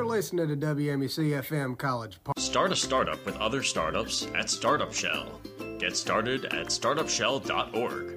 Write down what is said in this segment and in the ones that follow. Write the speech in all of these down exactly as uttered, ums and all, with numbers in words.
listening to W M U C F M College Park. Start a startup with other startups at Startup Shell. Get started at startup shell dot org.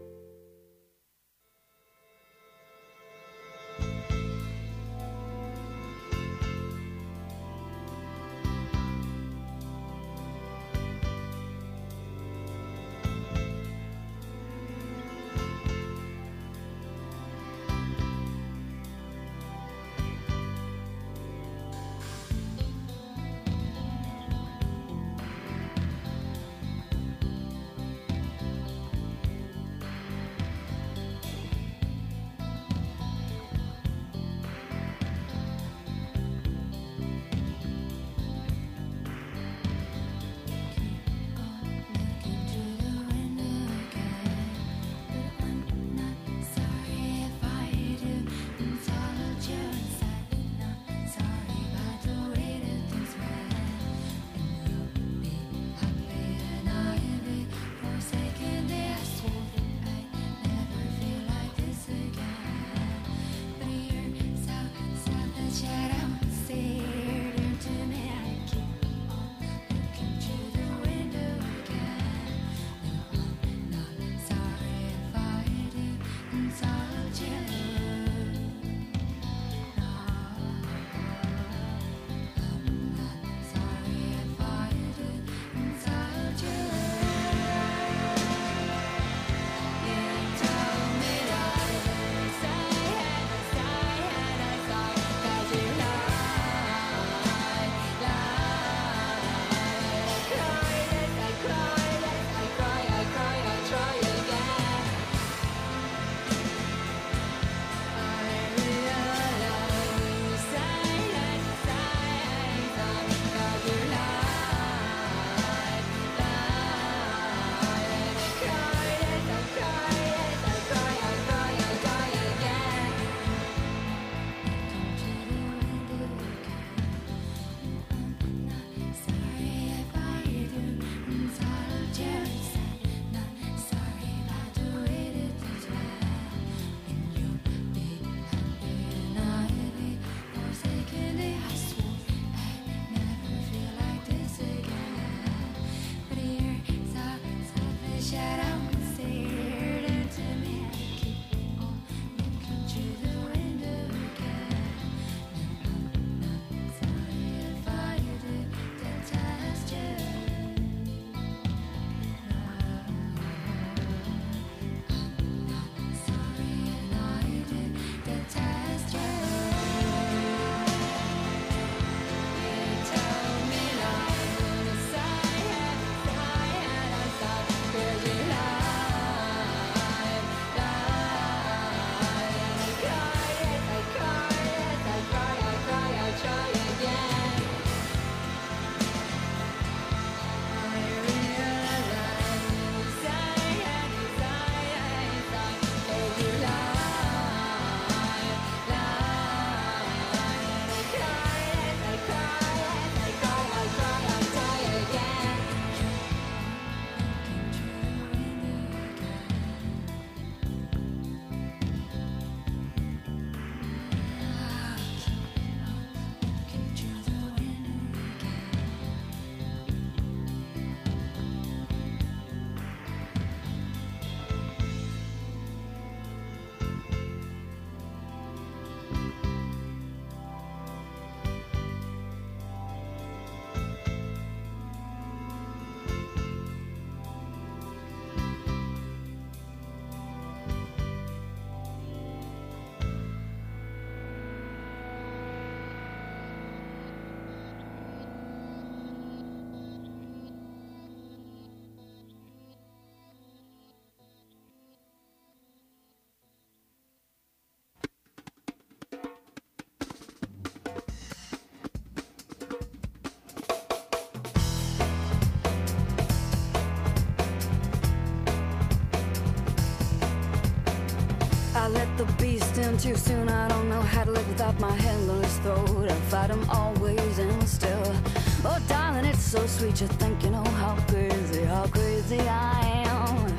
I let the beast in too soon. I don't know how to live without my hand on his throat. I fight him always and still. Oh, darling, it's so sweet. You think you know how crazy, how crazy I am.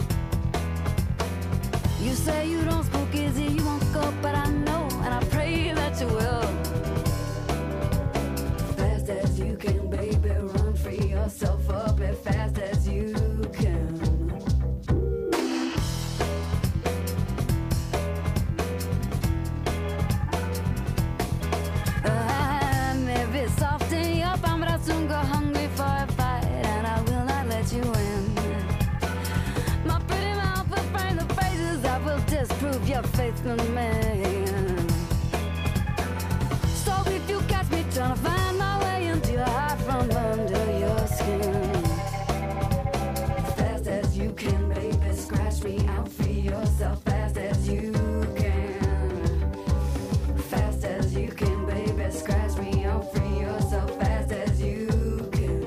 You say you don't spook easy, you won't go, but I know, and I pray that you will. free yourself up as fast as you can. I may be soft in your palm, but I'll soon go hungry for a fight, and I will not let you in. My pretty mouth will frame the phrases that will disprove your faith in me. So if you catch me trying to find my way into your heart from under your skin, as fast as you can, baby, scratch me out, free yourself fast as you can. Fast as you can, baby, scratch me out, free yourself fast as you can.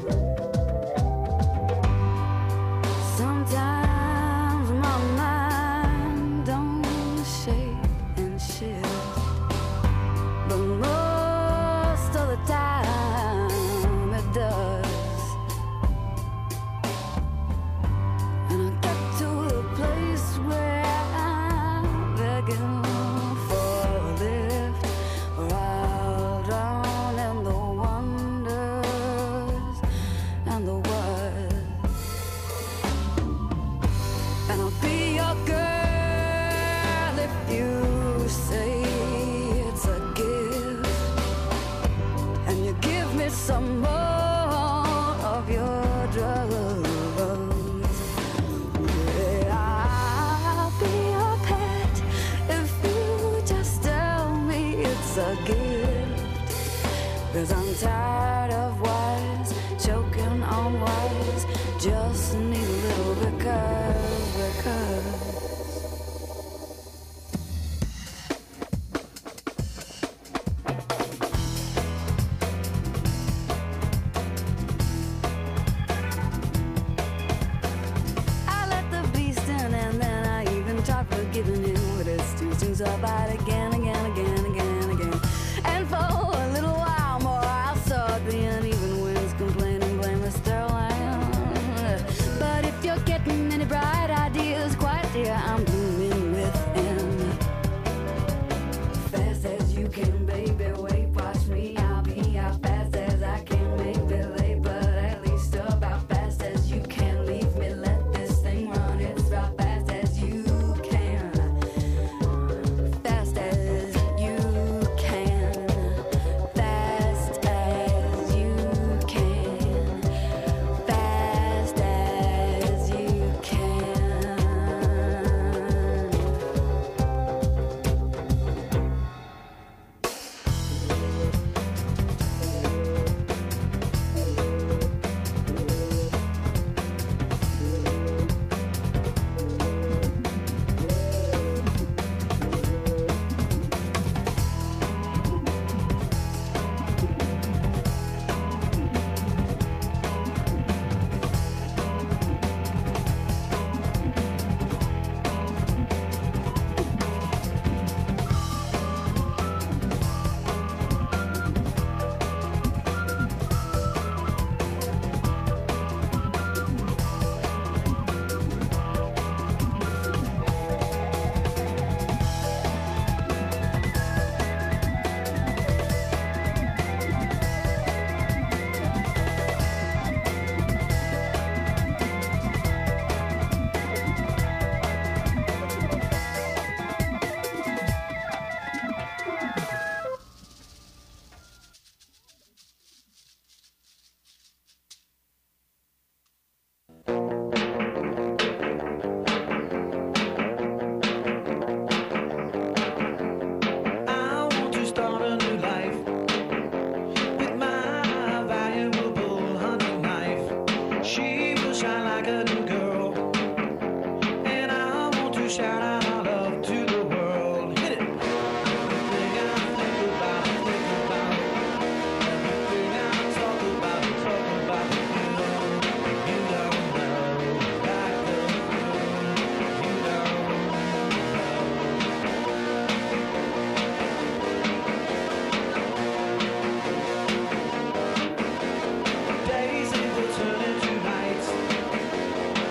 Sometimes my mind don't shake and shift, but most of the time it does. And I get to the place where I'm begging for a lift, or I'll drown in the wonders and the words. And I'll be your girl if you say it's a gift, and you give me some more of your drugs. Yeah, I'll be your pet if you just tell me it's a gift. 'Cause I'm tired of wise, choking on wise, just need a little because, because. I let the beast in, and then I even tried forgiving him, but it's too soon, so I fight again, again, again, again, again. And for a little while more, I saw the uneven winds complaining, blameless Sterling. But if you're getting any bright ideas, quite dear, I'm blooming within. Fast as you can, baby, wait, watch me, I'll be out fast as I can, maybe late, but at least about fast as you can. Leave me, let this thing run, it's about fast as you can. Fast as you can. Fast as you can. Fast as you can. I want to start a new life with my valuable hunting knife. She will shine like a new girl, and I want to shout out our love to the world. Hit it! Everything I think about, think about. Everything I talk about, talk about you. You don't know, like the moon. You don't know. Days will turn into nights.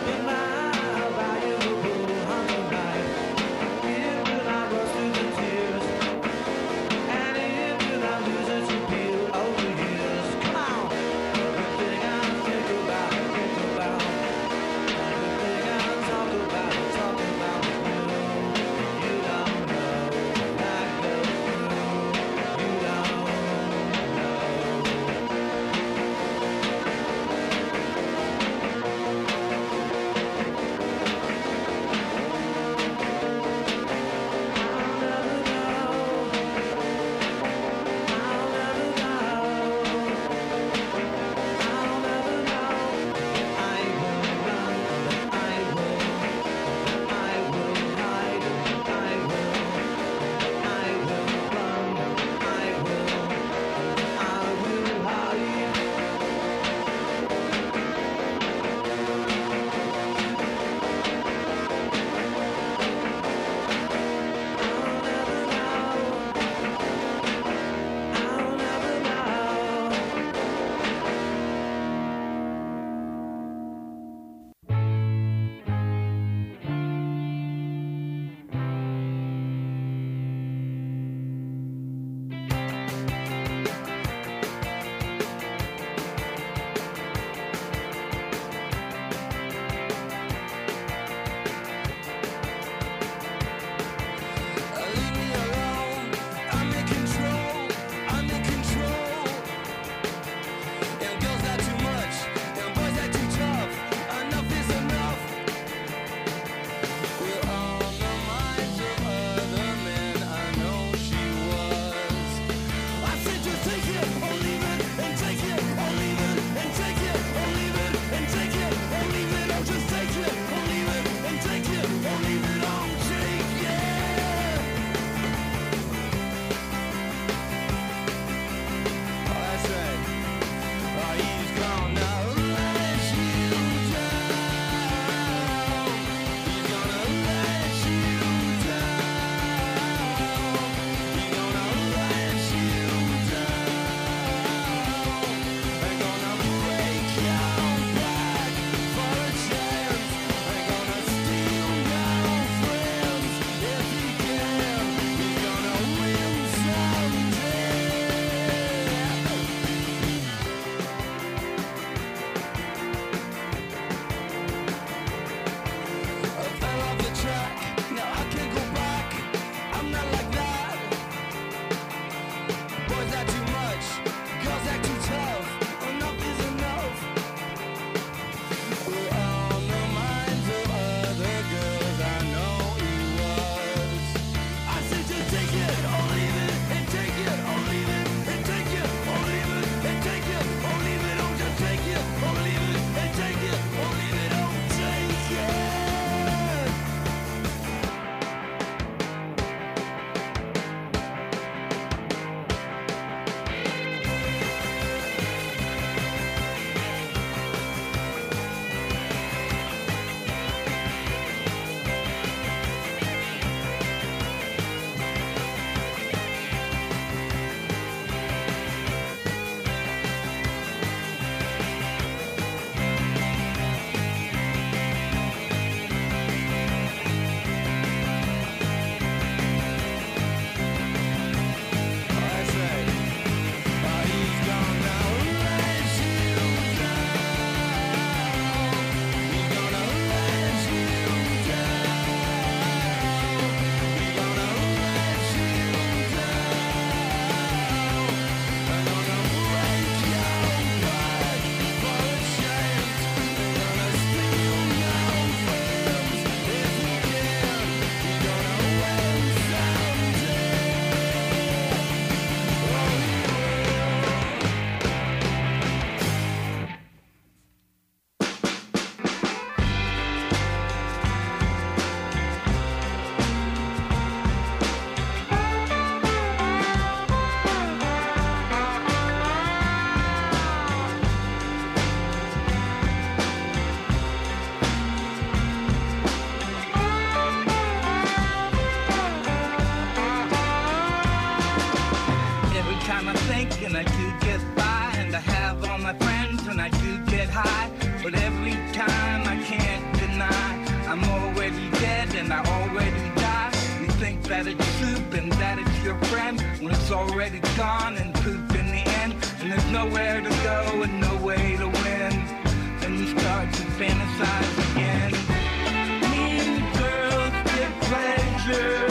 But every time I can't deny I'm already dead and I already die. You think that it's soup and that it's your friend when it's already gone and poop in the end. And there's nowhere to go and no way to win. Then you start to fantasize again. Mean girls get pleasure.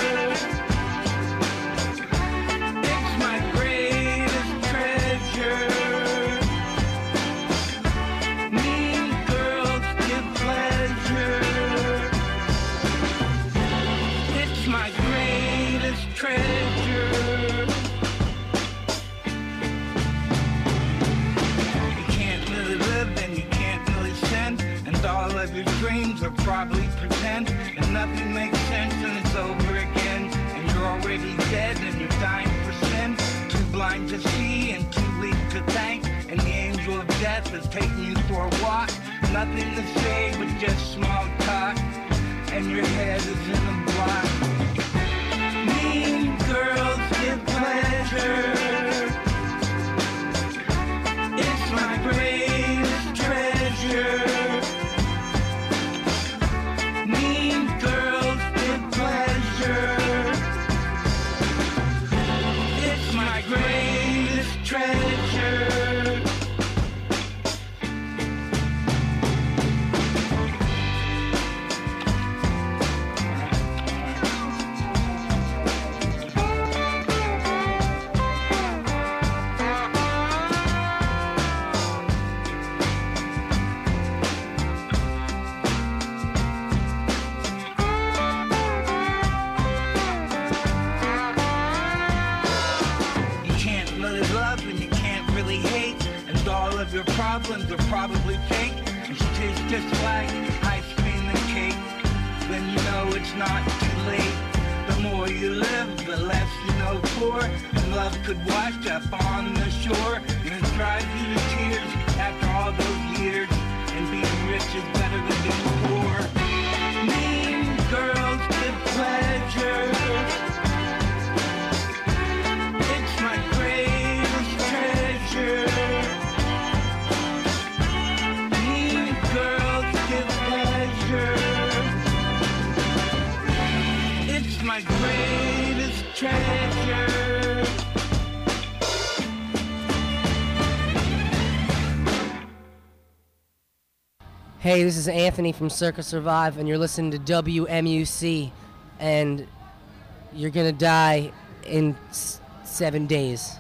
It's my greatest treasure. Mean girls get pleasure. It's my greatest treasure. You can't really live and you can't really sin, and all of your dreams are probably pretend, and nothing makes sense and it's over again, and you're already dead and you're dying for sin, too blind to see and too weak to thank, and the angel of death is taking you for a walk, nothing to say but just small talk, and your head is in a block. Mean girls get pleasure. It's my greatest treasure. Mean girls get pleasure. It's my greatest treasure. Your problems are probably fake, and she tastes just like ice cream and cake. Then you know it's not too late. The more you live, the less you know for, and love could wash up on the shore, and it drives you to tears after all those years, and being rich is better than being poor. Mean girls get pleasure. It's my greatest treasure. It's my greatest treasure. Hey, this is Anthony from Circa Survive, and you're listening to W M U C, and you're gonna die in s- seven days.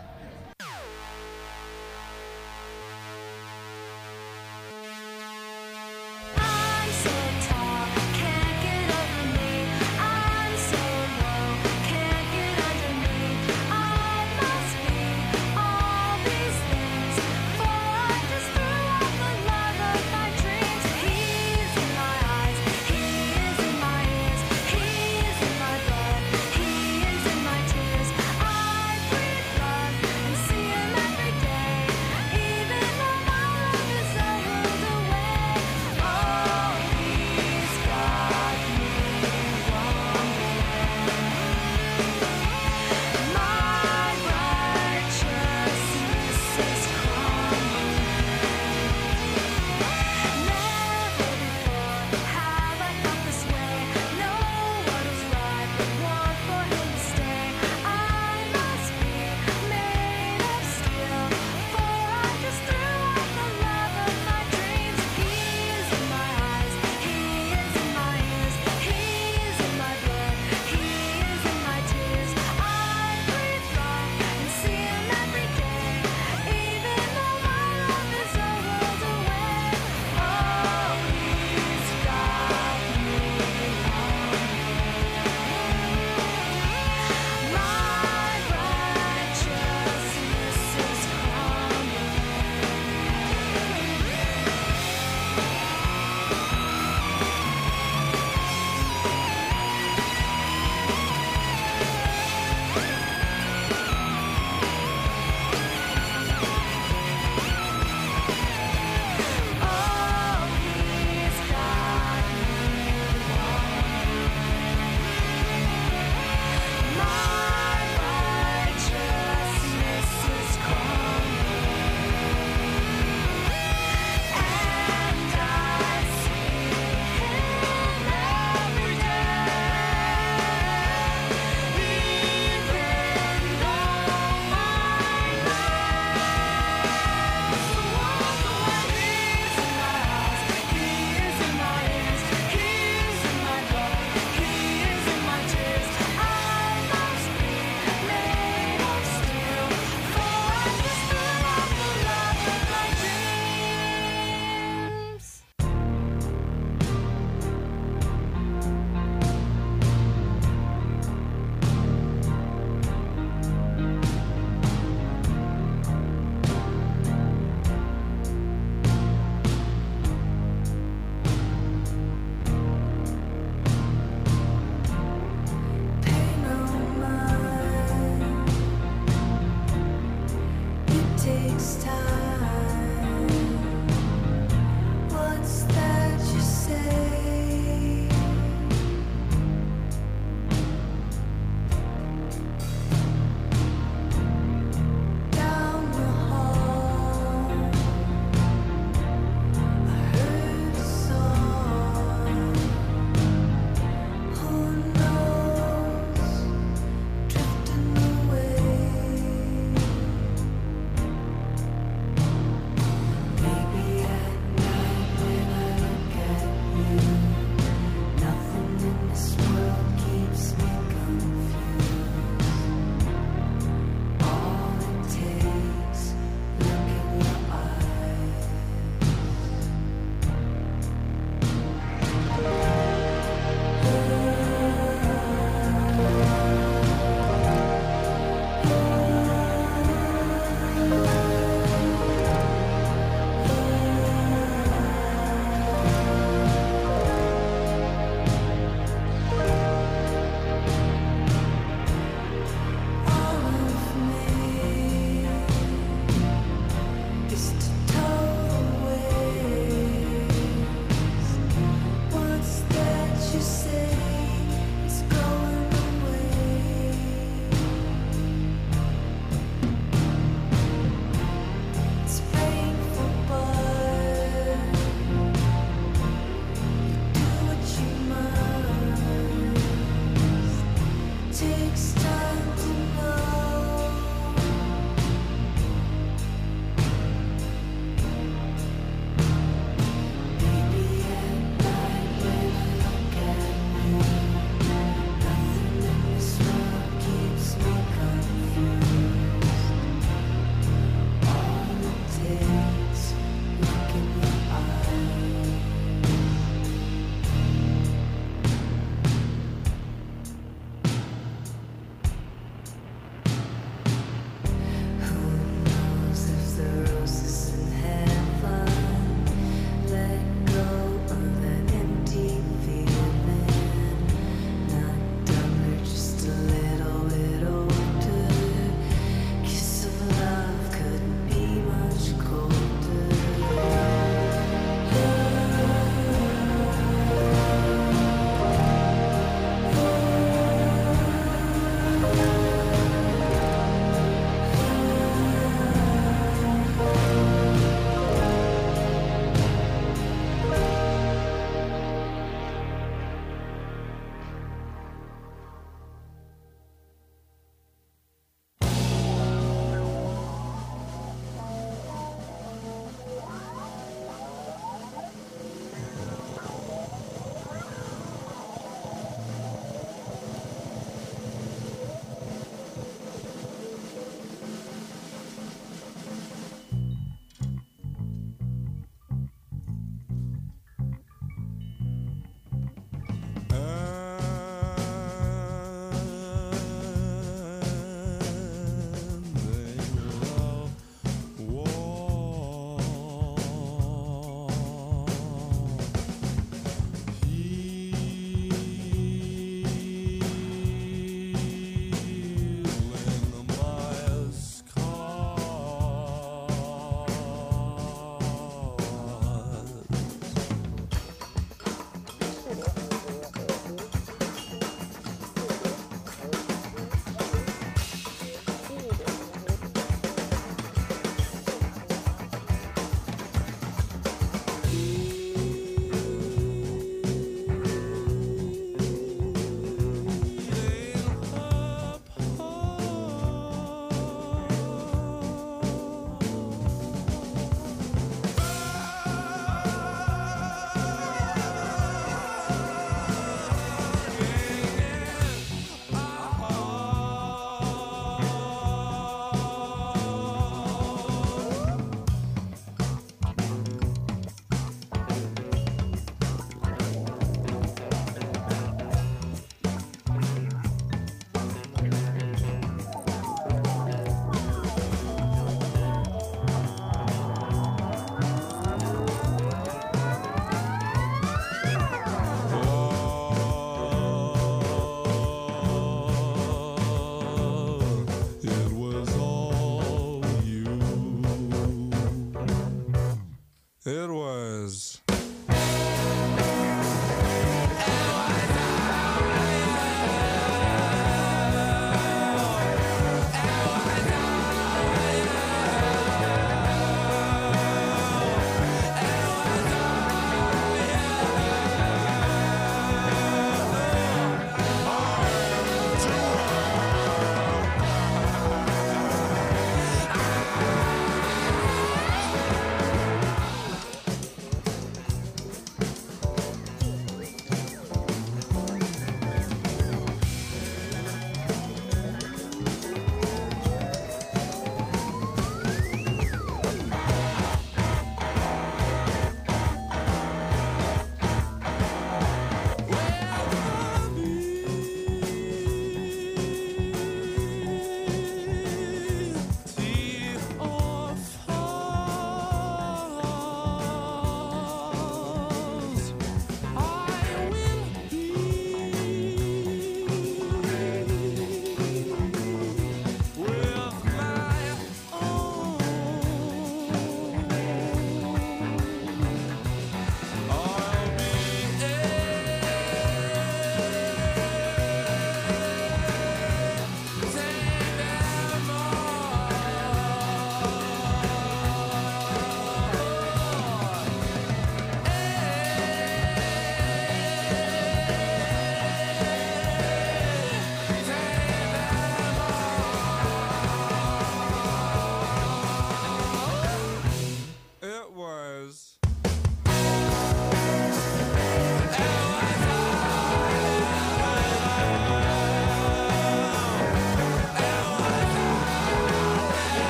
He is in my tears. I breathe blood.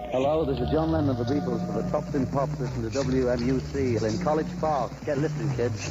Hello, this is John Lennon of the Beatles for the Tops in Pops. Listen to W M U C in College Park. Get listening, kids.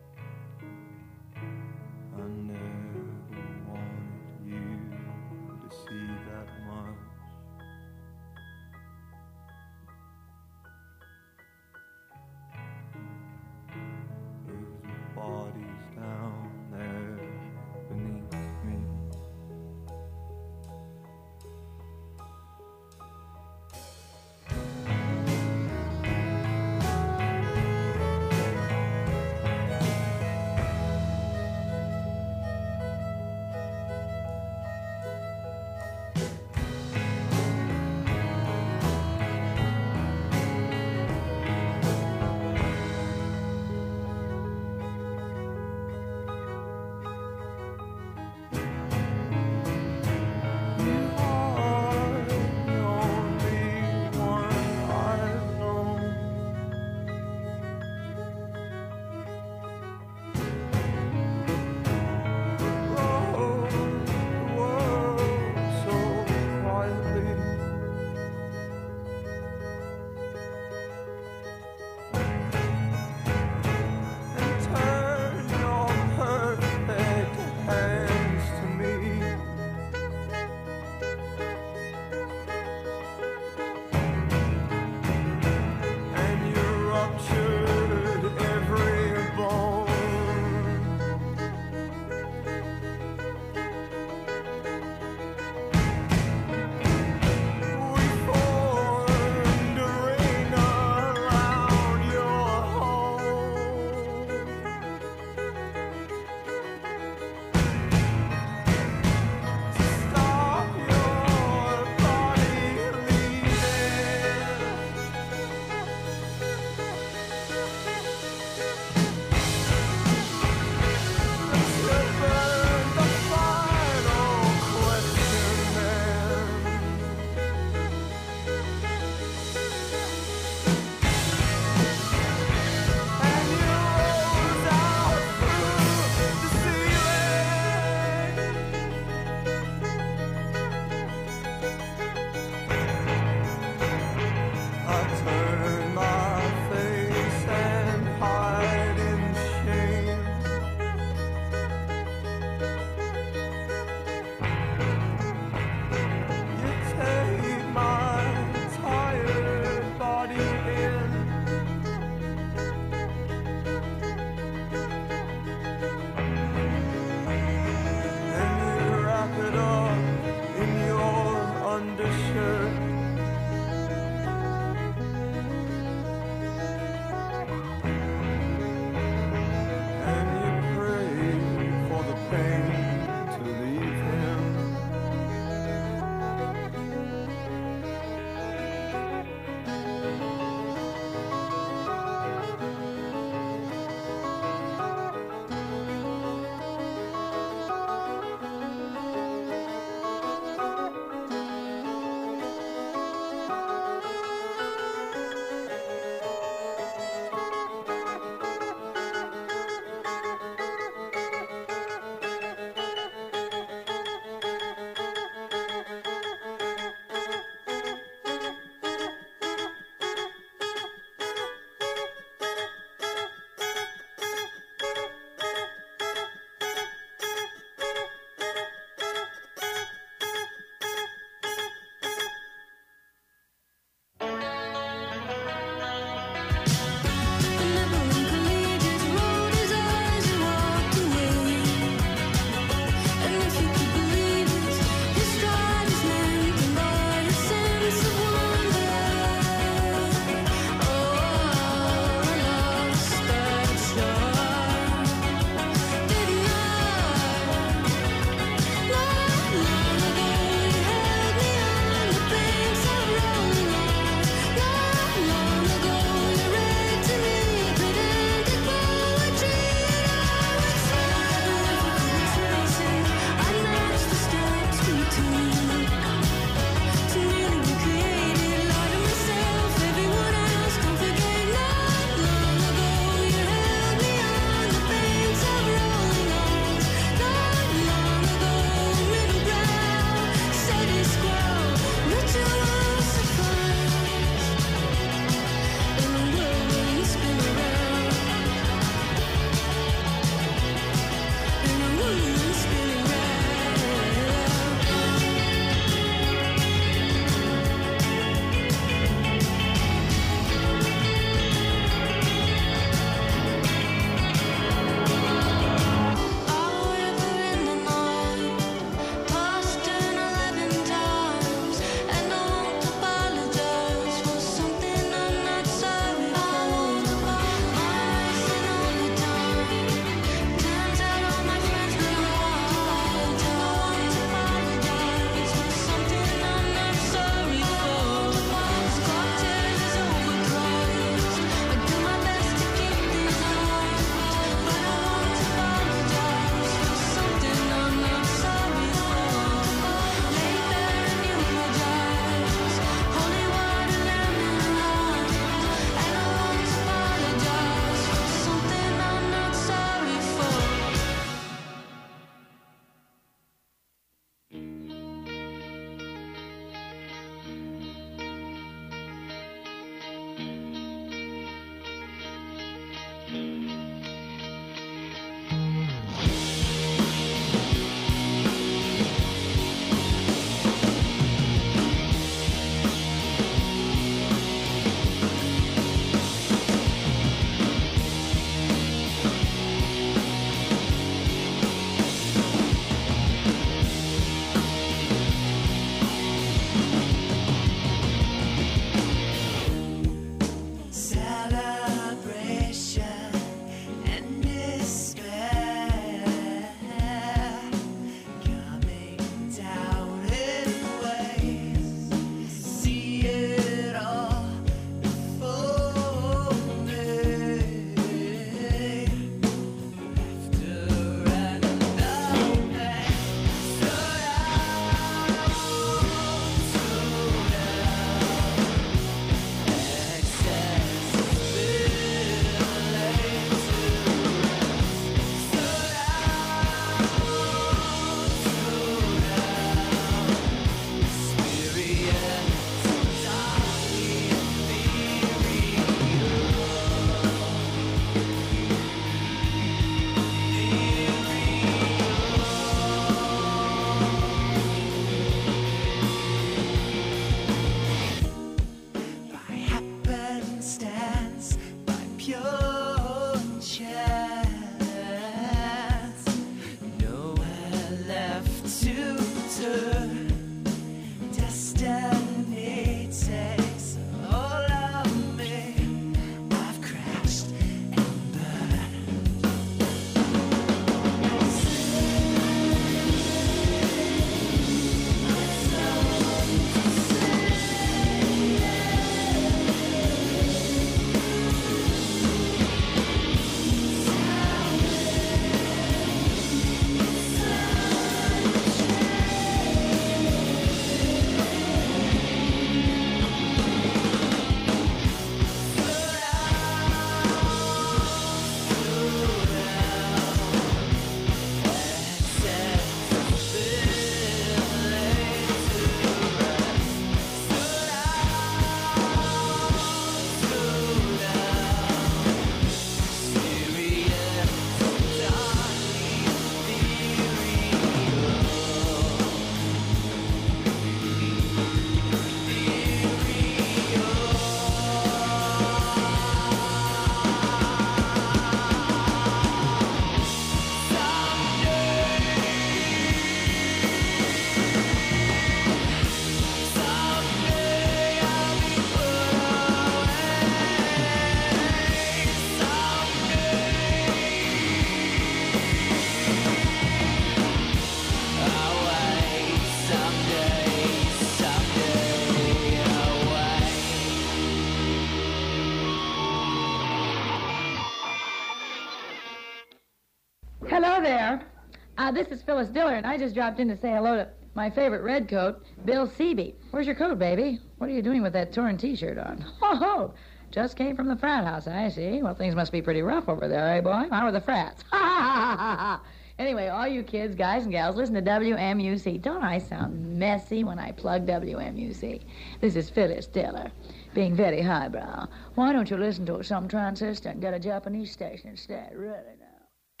Hello there. Uh, this is Phyllis Diller, and I just dropped in to say hello to my favorite redcoat, Bill Seeby. Where's your coat, baby? What are you doing with that torn T-shirt on? Ho, ho! Just came from the frat house, I see. Well, things must be pretty rough over there, eh, boy? How are the frats? Ha, ha, ha, ha, ha. Anyway, all you kids, guys and gals, listen to W M U C. Don't I sound messy when I plug W M U C? This is Phyllis Diller, being very highbrow. Why don't you listen to some transistor and get a Japanese station instead? Really now.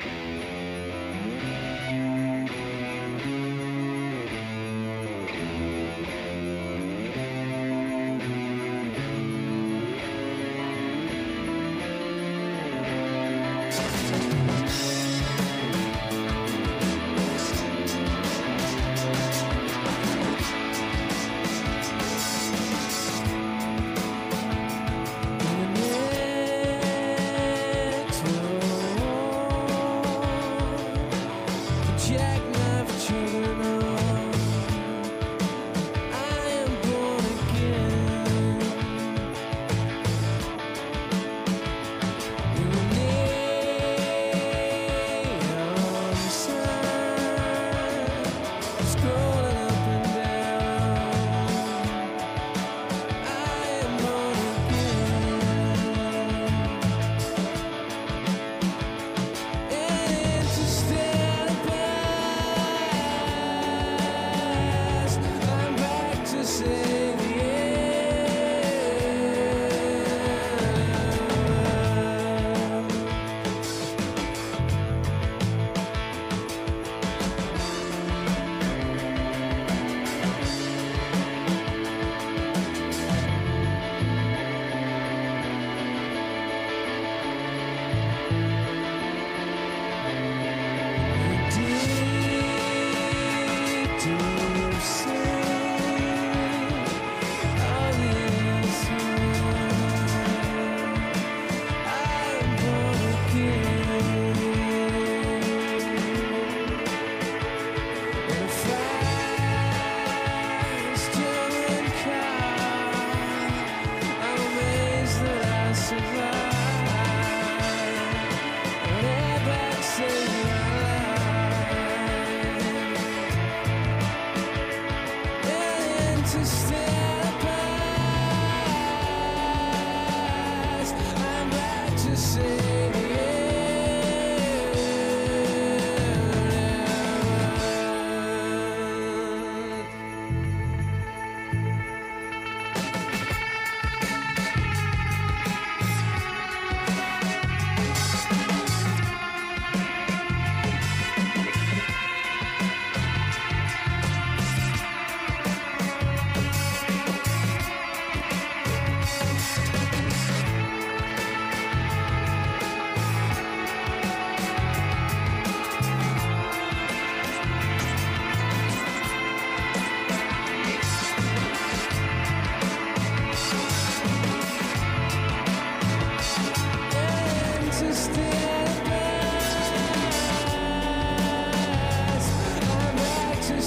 Jack